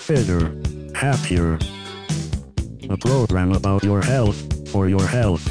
fitter, happier. A program about your health, for your health.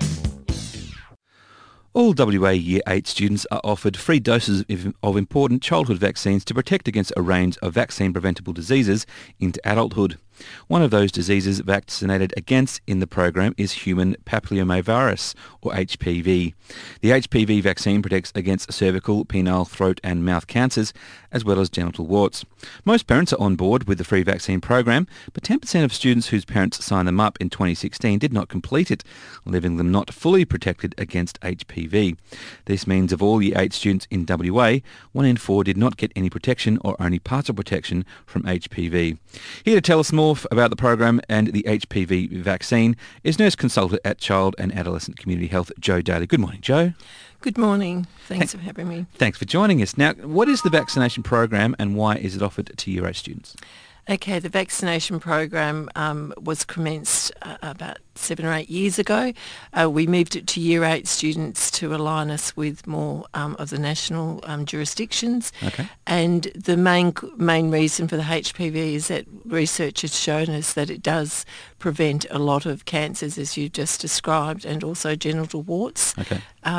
All WA Year 8 students are offered free doses of important childhood vaccines to protect against a range of vaccine-preventable diseases into adulthood. One of those diseases vaccinated against in the program is human papillomavirus, or HPV. The HPV vaccine protects against cervical, penile, throat and mouth cancers, as well as genital warts. Most parents are on board with the free vaccine program, but 10% of students whose parents signed them up in 2016 did not complete it, leaving them not fully protected against HPV. This means of all Year 8 students in WA, 1 in 4 did not get any protection or only partial protection from HPV. Here to tell us more about the program and the HPV vaccine is nurse consultant at Child and Adolescent Community Health, Jo Daly. Good morning, Jo. Good morning. Thanks for having me. Thanks for joining us. Now, what is the vaccination program and why is it offered to Year 8 students? Okay, the vaccination program was commenced about 7 or 8 years ago. We moved it to Year 8 students to align us with more of the national jurisdictions. Okay. And the main reason for the HPV is that research has shown us that it does prevent a lot of cancers, as you just described, and also genital warts. Okay.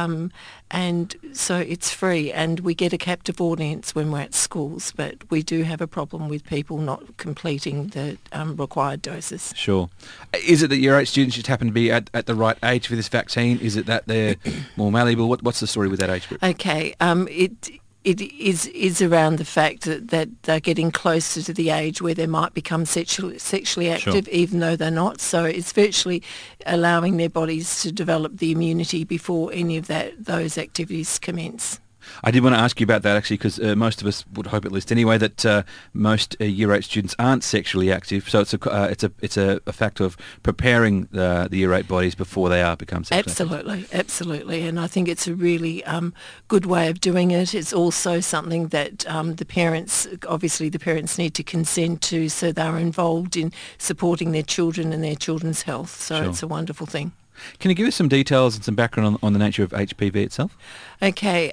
And so it's free, and we get a captive audience when we're at schools, but we do have a problem with people not completing the required doses. Sure. Is it that Year 8 students just happen to be at the right age for this vaccine? Is it that they're more malleable? What's the story with that age group? Okay. It is around the fact that they're getting closer to the age where they might become sexually active, Sure. even though they're not. So it's virtually allowing their bodies to develop the immunity before any of those activities commence. I did want to ask you about that actually, because most of us would hope, at least anyway, that most Year 8 students aren't sexually active. So it's a fact of preparing the Year 8 bodies before they become sexually active. Absolutely, and I think it's a really good way of doing it. It's also something that the parents need to consent to, so they're involved in supporting their children and their children's health. So Sure. It's a wonderful thing. Can you give us some details and some background on the nature of HPV itself? Okay,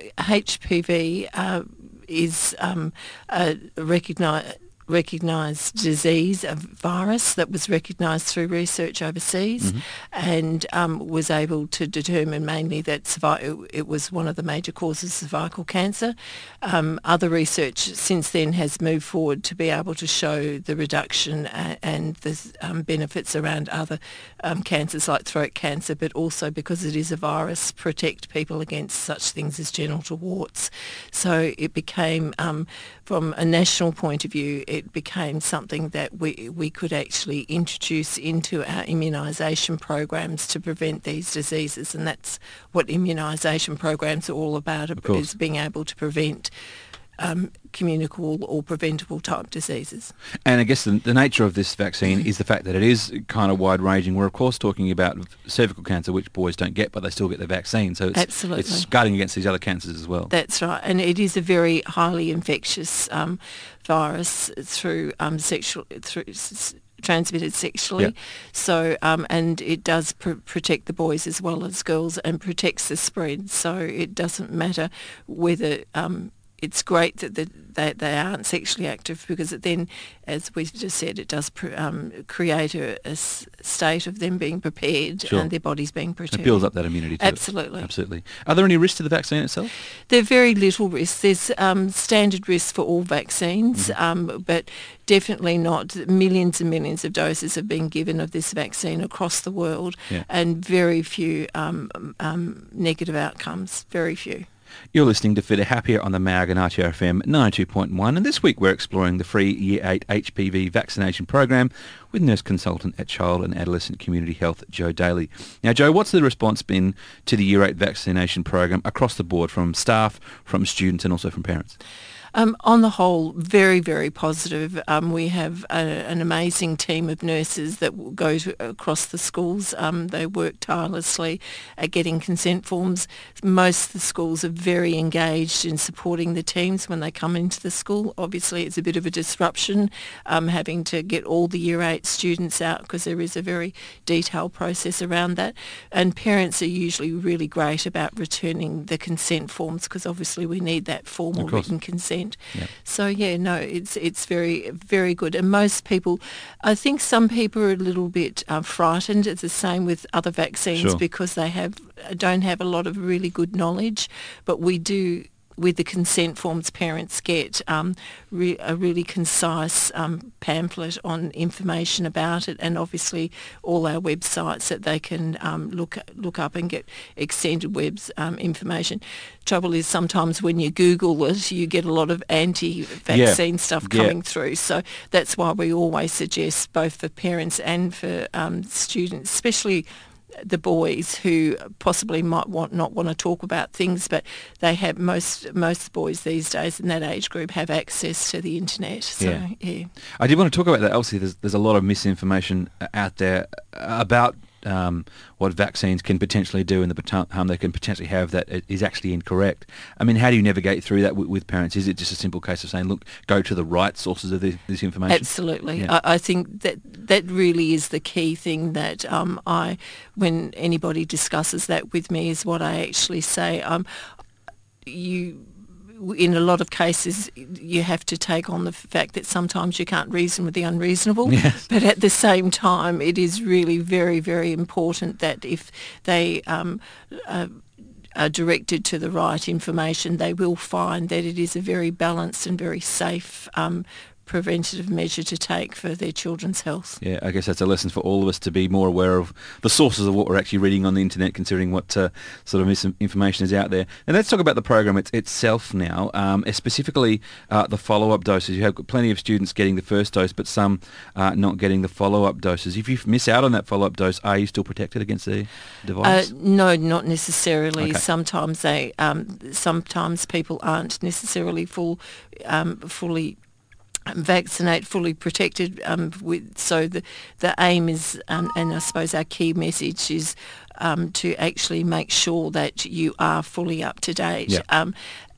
HPV is a recognised disease, a virus that was recognised through research overseas, and was able to determine mainly that it was one of the major causes of cervical cancer. Other research since then has moved forward to be able to show the reduction and the benefits around other cancers like throat cancer, but also, because it is a virus, protect people against such things as genital warts. So it became, from a national point of view, it became something that we could actually introduce into our immunisation programs to prevent these diseases, and that's what immunisation programs are all about, is being able to prevent communicable or preventable type diseases. And I guess the nature of this vaccine is the fact that it is kind of wide-ranging. We're of course talking about cervical cancer, which boys don't get, but they still get the vaccine. So it's guarding against these other cancers as well. That's right, and it is a very highly infectious virus through transmitted sexually. Yeah. So and it does protect the boys as well as girls, and protects the spread. So it doesn't matter whether it's great that they aren't sexually active, because it then, as we just said, it does create a state of them being prepared. Sure. And their bodies being protected. It builds up that immunity too. Absolutely. Absolutely. Are there any risks to the vaccine itself? There are very little risks. There's standard risks for all vaccines, but definitely not. Millions and millions of doses have been given of this vaccine across the world, and very few negative outcomes, very few. You're listening to Fitter Happier on the Margan RTR FM 92.1, and this week we're exploring the free Year 8 HPV vaccination program with nurse consultant at Child and Adolescent Community Health, Jo Daly. Now, Jo, what's the response been to the Year 8 vaccination program across the board, from staff, from students and also from parents? On the whole, very, very positive. We have an amazing team of nurses that go across the schools. They work tirelessly at getting consent forms. Most of the schools are very engaged in supporting the teams when they come into the school. Obviously, it's a bit of a disruption having to get all the Year 8 students out, because there is a very detailed process around that. And parents are usually really great about returning the consent forms, because obviously we need that formal written consent. 100%. Yep. So yeah, no, it's very, very good. And most people, I think some people are a little bit frightened. It's the same with other vaccines Sure. because they don't have a lot of really good knowledge, but we do. With the consent forms, parents get a really concise pamphlet on information about it, and obviously all our websites that they can look up and get extended webs information. Trouble is sometimes when you Google it, you get a lot of anti-vaccine stuff coming through. So that's why we always suggest both for parents and for students, especially the boys who possibly might not want to talk about things, but they have most boys these days in that age group have access to the internet. So yeah. I did want to talk about that. Obviously, there's a lot of misinformation out there about what vaccines can potentially do and the harm they can potentially have that is actually incorrect. I mean, how do you navigate through that with parents? Is it just a simple case of saying, look, go to the right sources of this information? Absolutely. Yeah. I think that really is the key thing that when anybody discusses that with me, is what I actually say. In a lot of cases, you have to take on the fact that sometimes you can't reason with the unreasonable. Yes. But at the same time, it is really very, very important that if they are directed to the right information, they will find that it is a very balanced and very safe preventative measure to take for their children's health. Yeah, I guess that's a lesson for all of us to be more aware of the sources of what we're actually reading on the internet, considering what sort of misinformation is out there. And let's talk about the program itself now, specifically the follow-up doses. You have plenty of students getting the first dose, but some not getting the follow-up doses. If you miss out on that follow-up dose, are you still protected against the device? No, not necessarily. Okay. Sometimes people aren't necessarily fully vaccinate, fully protected. So the aim is, and I suppose our key message is to actually make sure that you are fully up to date. Yeah.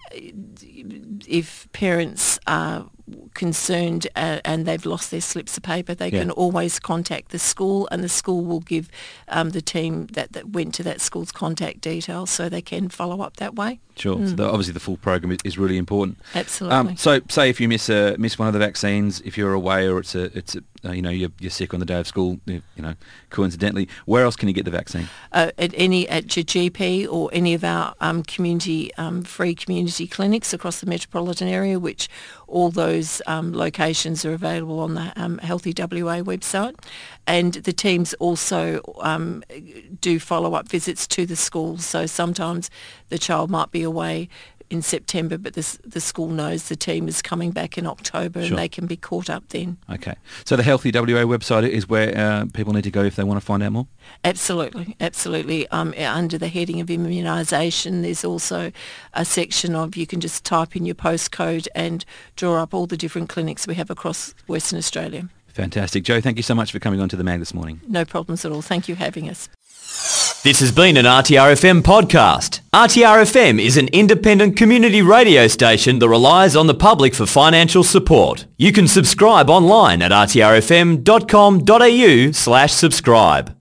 If parents are concerned and they've lost their slips of paper, they can always contact the school, and the school will give the team that went to that school's contact details so they can follow up that way. Sure. So obviously the full program is really important. Absolutely. So say if you miss one of the vaccines, if you're away or it's you're sick on the day of school, coincidentally, where else can you get the vaccine? At your GP or any of our free community clinics across the metropolitan area, which all those locations are available on the Healthy WA website. And the teams also do follow-up visits to the schools. So sometimes the child might be away in September, but the school knows the team is coming back in October. Sure. And they can be caught up then. Okay. So the Healthy WA website is where people need to go if they want to find out more? Absolutely. Under the heading of immunisation, there's also a section of you can just type in your postcode and draw up all the different clinics we have across Western Australia. Fantastic. Jo, thank you so much for coming on to the Mag this morning. No problems at all. Thank you for having us. This has been an RTRFM podcast. RTRFM is an independent community radio station that relies on the public for financial support. You can subscribe online at rtrfm.com.au/subscribe.